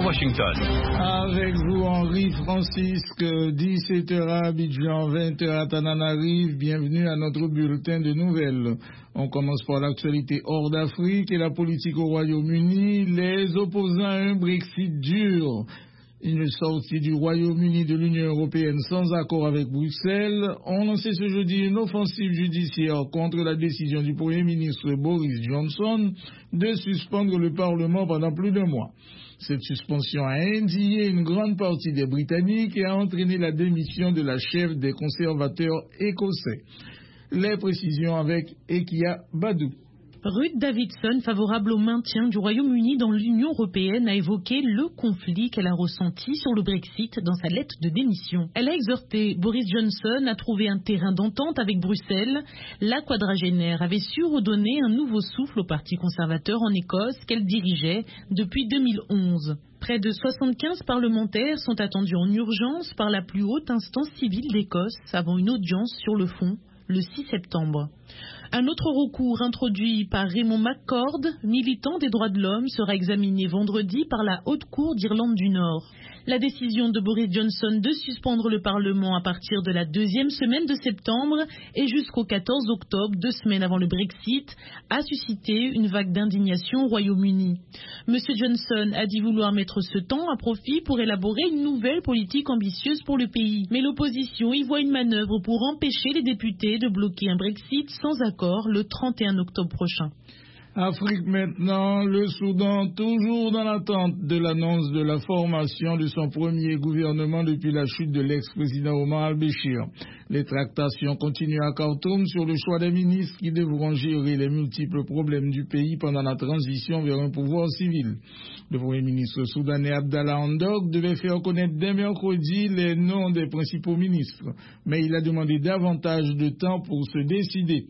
Washington. Avec vous, Henri Francisque, 17h à Abidjan, 20h à Tananarive. Bienvenue à notre bulletin de nouvelles. On commence par l'actualité hors d'Afrique et la politique au Royaume-Uni. Les opposants à un Brexit dur. Une sortie du Royaume-Uni de l'Union européenne sans accord avec Bruxelles ont lancé ce jeudi une offensive judiciaire contre la décision du Premier ministre Boris Johnson de suspendre le Parlement pendant plus d'un mois. Cette suspension a indigné une grande partie des Britanniques et a entraîné la démission de la chef des conservateurs écossais. Les précisions avec Ekia Badou. Ruth Davidson, favorable au maintien du Royaume-Uni dans l'Union européenne, a évoqué le conflit qu'elle a ressenti sur le Brexit dans sa lettre de démission. Elle a exhorté Boris Johnson à trouver un terrain d'entente avec Bruxelles. La quadragénaire avait su redonner un nouveau souffle au Parti conservateur en Écosse qu'elle dirigeait depuis 2011. Près de 75 parlementaires sont attendus en urgence par la plus haute instance civile d'Écosse avant une audience sur le fond le 6 septembre. Un autre recours introduit par Raymond McCord, militant des droits de l'homme, sera examiné vendredi par la Haute Cour d'Irlande du Nord. La décision de Boris Johnson de suspendre le Parlement à partir de la deuxième semaine de septembre et jusqu'au 14 octobre, 2 semaines avant le Brexit, a suscité une vague d'indignation au Royaume-Uni. Monsieur Johnson a dit vouloir mettre ce temps à profit pour élaborer une nouvelle politique ambitieuse pour le pays. Mais l'opposition y voit une manœuvre pour empêcher les députés de bloquer un Brexit sans accord le 31 octobre prochain. Afrique maintenant, le Soudan toujours dans l'attente de l'annonce de la formation de son premier gouvernement depuis la chute de l'ex-président Omar al-Béchir. Les tractations continuent à Khartoum sur le choix des ministres qui devront gérer les multiples problèmes du pays pendant la transition vers un pouvoir civil. Le premier ministre soudanais Abdallah Hamdok devait faire connaître dès mercredi les noms des principaux ministres, mais il a demandé davantage de temps pour se décider.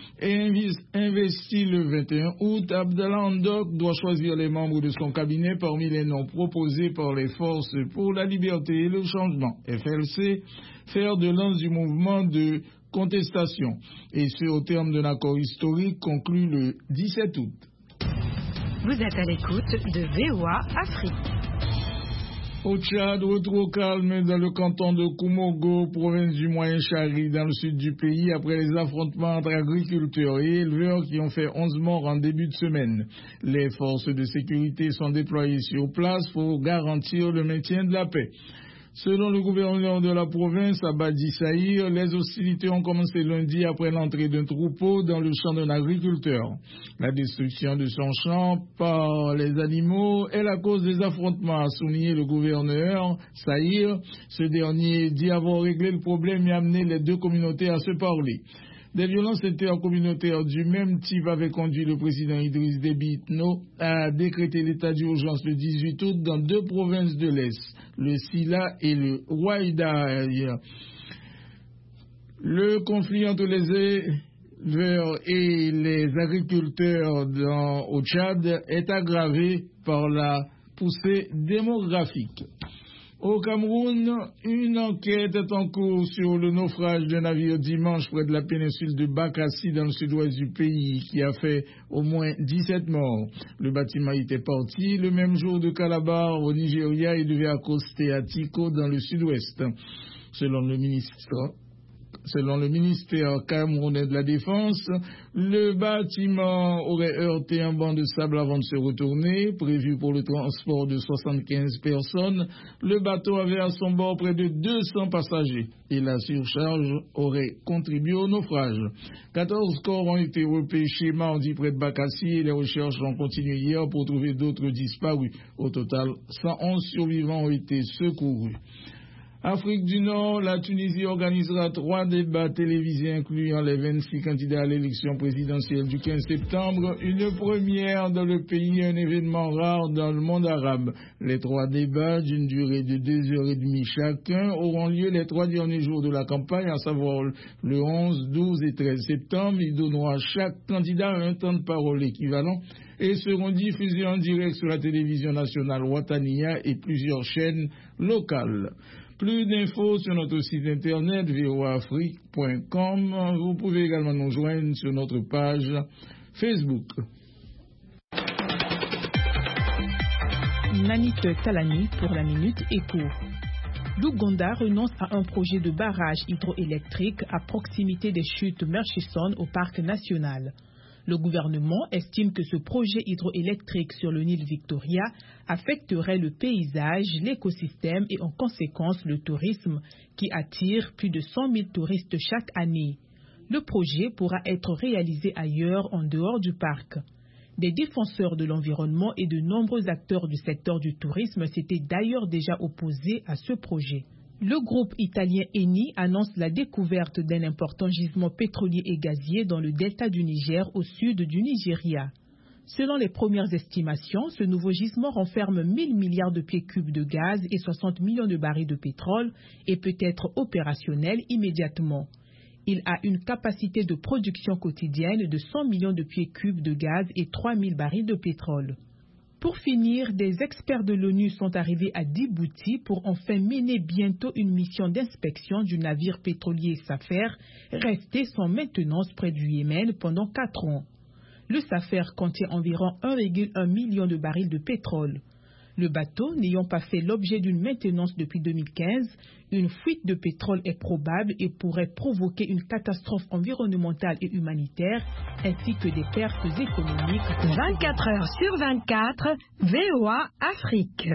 Et investi le 21 août, Abdallah Hamdok doit choisir les membres de son cabinet parmi les noms proposés par les Forces pour la liberté et le changement, FLC, fer de lance du mouvement de contestation, et ce au terme d'un accord historique conclu le 17 août. Vous êtes à l'écoute de VOA Afrique. Au Tchad, retour calme dans le canton de Koumogo, province du Moyen-Chari, dans le sud du pays, après les affrontements entre agriculteurs et éleveurs qui ont fait 11 morts en début de semaine. Les forces de sécurité sont déployées sur place pour garantir le maintien de la paix. Selon le gouverneur de la province, Abadi Saïr, les hostilités ont commencé lundi après l'entrée d'un troupeau dans le champ d'un agriculteur. La destruction de son champ par les animaux est la cause des affrontements, a souligné le gouverneur Saïr. Ce dernier dit avoir réglé le problème et amené les deux communautés à se parler. Des violences intercommunautaires du même type avaient conduit le président Idriss Déby Itno à décréter l'état d'urgence le 18 août dans 2 provinces de l'Est, le Sila et le Ouaïdaï. Le conflit entre les éleveurs et les agriculteurs au Tchad est aggravé par la poussée démographique. Au Cameroun, une enquête est en cours sur le naufrage d'un navire dimanche près de la péninsule de Bakassi dans le sud-ouest du pays qui a fait au moins 17 morts. Le bâtiment était parti le même jour de Calabar au Nigeria et devait accoster à Tiko dans le sud-ouest. Selon le ministère camerounais de la Défense, le bâtiment aurait heurté un banc de sable avant de se retourner. Prévu pour le transport de 75 personnes, le bateau avait à son bord près de 200 passagers et la surcharge aurait contribué au naufrage. 14 corps ont été repêchés mardi près de Bakassi et les recherches ont continué hier pour trouver d'autres disparus. Au total, 111 survivants ont été secourus. Afrique du Nord, la Tunisie organisera 3 débats télévisés incluant les 26 candidats à l'élection présidentielle du 15 septembre, une première dans le pays, un événement rare dans le monde arabe. Les 3 débats, d'une durée de 2h30 chacun, auront lieu les 3 derniers jours de la campagne, à savoir le 11, 12 et 13 septembre. Ils donneront à chaque candidat un temps de parole équivalent et seront diffusés en direct sur la télévision nationale Watania et plusieurs chaînes locales. Plus d'infos sur notre site internet voaafrique.com. Vous pouvez également nous joindre sur notre page Facebook. Nanit Talani pour la Minute Éco. L'Ouganda renonce à un projet de barrage hydroélectrique à proximité des chutes Murchison au parc national. Le gouvernement estime que ce projet hydroélectrique sur le Nil Victoria affecterait le paysage, l'écosystème et en conséquence le tourisme qui attire plus de 100 000 touristes chaque année. Le projet pourra être réalisé ailleurs en dehors du parc. Des défenseurs de l'environnement et de nombreux acteurs du secteur du tourisme s'étaient d'ailleurs déjà opposés à ce projet. Le groupe italien Eni annonce la découverte d'un important gisement pétrolier et gazier dans le delta du Niger au sud du Nigeria. Selon les premières estimations, ce nouveau gisement renferme 1000 milliards de pieds cubes de gaz et 60 millions de barils de pétrole et peut être opérationnel immédiatement. Il a une capacité de production quotidienne de 100 millions de pieds cubes de gaz et 3000 barils de pétrole. Pour finir, des experts de l'ONU sont arrivés à Djibouti pour enfin mener bientôt une mission d'inspection du navire pétrolier Safer, resté sans maintenance près du Yémen pendant 4 ans. Le Safer contient environ 1,1 million de barils de pétrole. Le bateau n'ayant pas fait l'objet d'une maintenance depuis 2015, une fuite de pétrole est probable et pourrait provoquer une catastrophe environnementale et humanitaire, ainsi que des pertes économiques. 24 heures sur 24, VOA Afrique.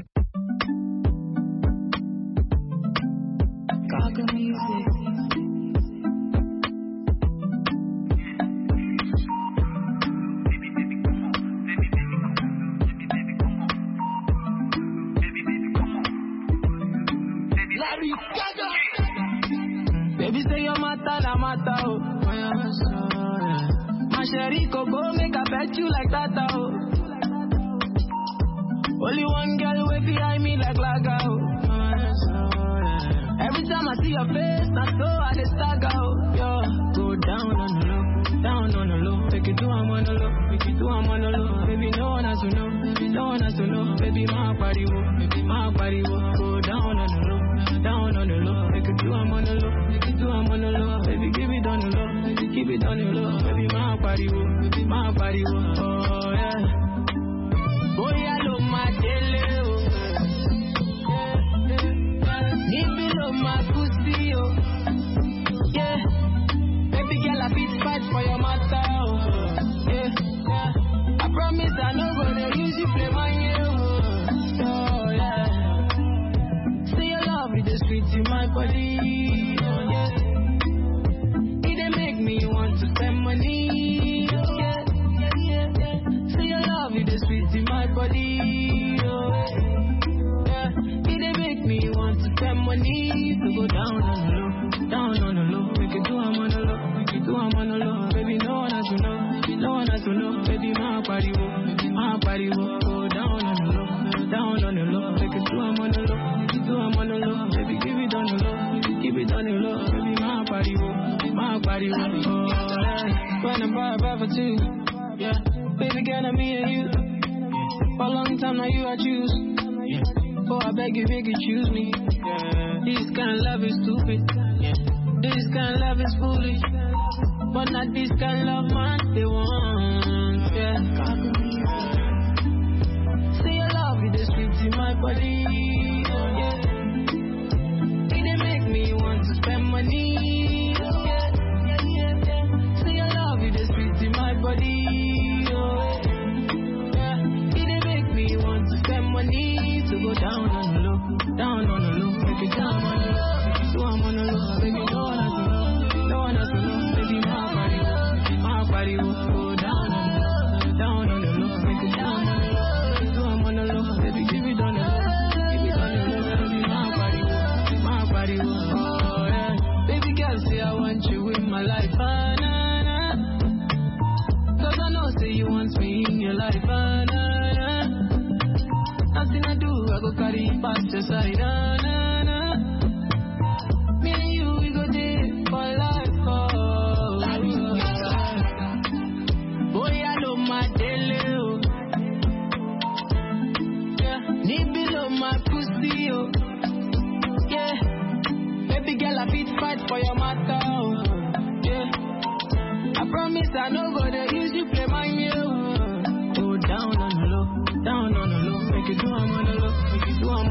Baby say you're la mata, oh. My sherry coco make I bet you like that, oh. Only one girl way behind me like Laga, oh. Every time I see your face, I so I dey stagger, oh. Yo, go down on the low, down on the low. Take it to I'm on the low, take it to I'm on the low. Baby, no one has to know, no one has to know. Baby, my body, baby, my body, go down on the low. Down on the low, make it do I'm on the low, make it do I'm on the low, baby give it on the low, baby keep it on the low, baby my body, oh yeah. Boy I love my jelly, oh, need me love my pussy, oh, yeah. Baby girl I fit fight for your matter, oh, yeah. I promise I no gonna use you play my game, oh yeah. The sweet in my body, oh yeah. It dey make me want to spend money, oh yeah. Say your love, it dey sweet in my body, oh yeah. It dey make me want to spend money to go down on the low, make it do I'm on the low, make it do I'm on the low, baby no one has to know, no one has to know, baby my body, go down on the low, make it do I'm on the low. I'm on the low, baby, give it on the low, keep it on the low, baby, my body, oh, yeah. When I'm by for two, yeah. Baby, girl, I'm me and you. For a long time now, you I choose, yeah. Oh, I beg you, choose me, yeah. This kind of love is stupid, yeah. This kind of love is foolish, but not this kind of love, man, they want, yeah. Say your love, it is sweet in my body. Spend money, yeah. Say your love, it is sweet in my body, oh yeah. It make me want to spend money to go down on the low, make it down on the low, make it do I'm on the low, baby no one has to know, baby my body, go down on the low, make it down on the low, make it do I'm on the low, baby give it on the low, baby my body, go. Say I want you in my life, nah, nah. Cause I know say you want me in your life, nah, nah. Nothing I do, I go carry past your side, nah, nah. Me and you, we go there for life, oh. Boy, I love my daily, oh. Yeah, need below my pussy, oh. Yeah. Baby girl, I fit fight for your matter, oh, yeah. I promise I no go to use you play my game, oh. Go down on the low, make it you do I'm on the low, make you do I'm